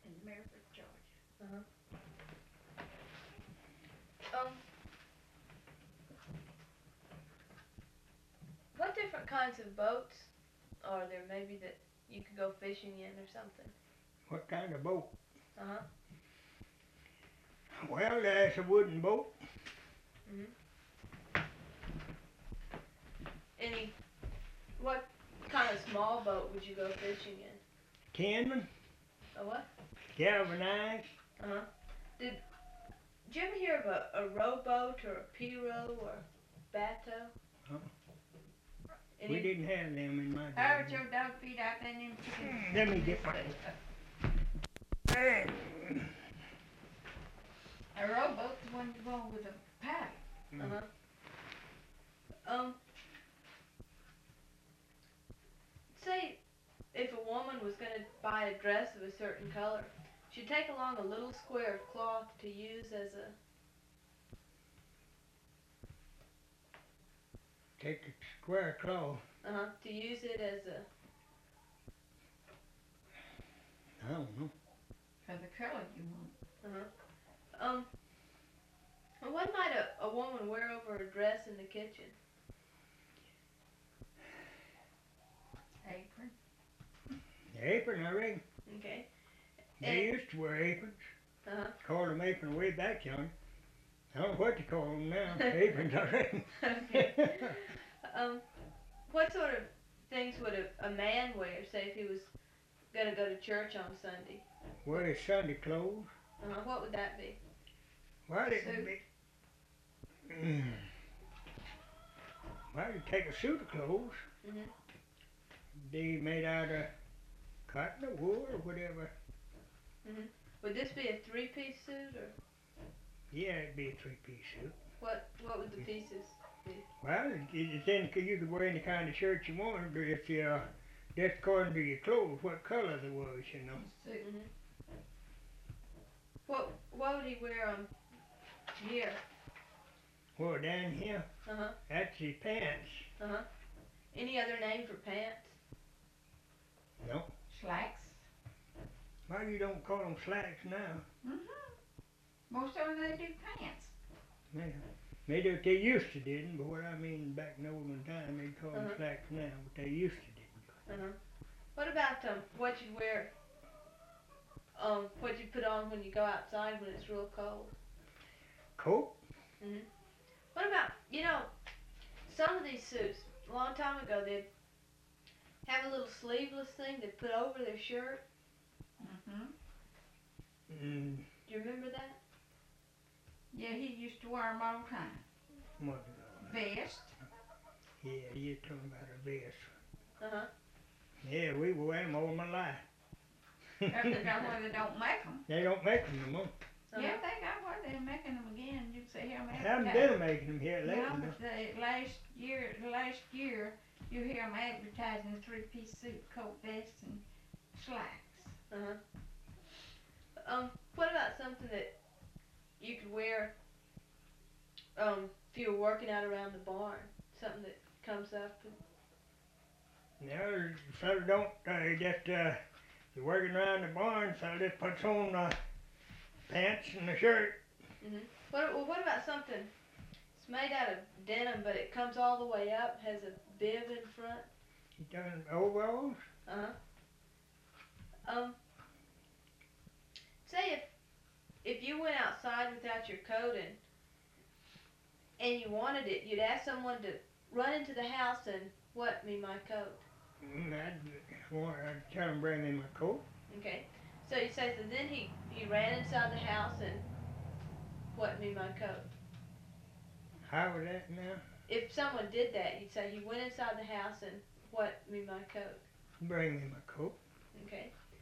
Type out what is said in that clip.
in Maryville, Georgia. Uh-huh. What different kinds of boats are there maybe that you could go fishing in or something? What kind of boat? Uh-huh. Well, there's a wooden boat. Mhm. Any what kind of small boat would you go fishing in? Tinman, A what? galvanized. Uh-huh. Did you ever hear of a rowboat or a pirogue or bateau? Huh? We Any? didn't have them in my How'd day. your dog feed out there in them chickens? Let me get my. Hey. A rowboat's the one you go with a paddle. Uh-huh. Um, say if a woman was going to buy a dress of a certain color, she'd take along a little square of cloth to use as a. Take a square cloth. Uh-huh. To use it as a. I don't know. For the color you want. Uh-huh. What might a woman wear over a dress in the kitchen? Apron. Apron, I reckon. Okay. They used to wear aprons. Uh-huh. Called them apron way back yonder. I don't know what they call them now. Aprons, I reckon. Okay. What sort of things would a man wear, say if he was gonna go to church on Sunday? Wear his Sunday clothes. What would that be? Well, it Suit. would be. Well, you take a suit of clothes. Mhm. Be made out of cotton or wool or whatever. Mhm. Would this be a three-piece suit or Yeah, it'd be a three-piece suit. what? What would the pieces be? Well, it's in, you could wear any kind of shirt you wanted, if you, just according to your clothes, what color they was, you know. Suit. Mhm. What would he wear here? Well, down here, Uh-huh. that's his pants. Uh-huh. Any other name for pants? No. Slacks. Why you don't call them slacks now? Mhm. Most of them they do pants. Yeah. They used to didn't, but what I mean back in the olden time, they call them Uh-huh. slacks now, but they used to didn't. Uh-huh. What about what you wear? What you put on when you go outside when it's real cold? Coat? Mhm. What about some of these suits? A long time ago they'd have a little sleeveless thing they put over their shirt. Mhm. Mm, Do you remember that? Yeah, he used to wear them all the time. what? Vest. Yeah, you're talking about a vest. Uh-huh. Yeah, we wore them all my life. That's why they don't make them. They don't make them no more. Yeah, they got where they're making them again. You see him I haven't been making them here lately. No, No. but the last year, you hear them advertising a three-piece suit, coat, vest, and slacks. Uh-huh. What about something that you could wear if you were working out around the barn? Something that comes up and No, fella don't, just, you're working around the barn, fella just puts on, pants and a shirt. Mhm. What about something? It's made out of denim, but it comes all the way up, has a bib in front. You done overalls? Uh-huh. Say if you went outside without your coat and you wanted it, you'd ask someone to run into the house and what me my coat. I'd tell him bring me my coat. Okay. So you say so then he ran inside the house and what me my coat. How was that now? If someone did that, you'd say he went inside the house and what me my coat. Bring me my coat. Okay.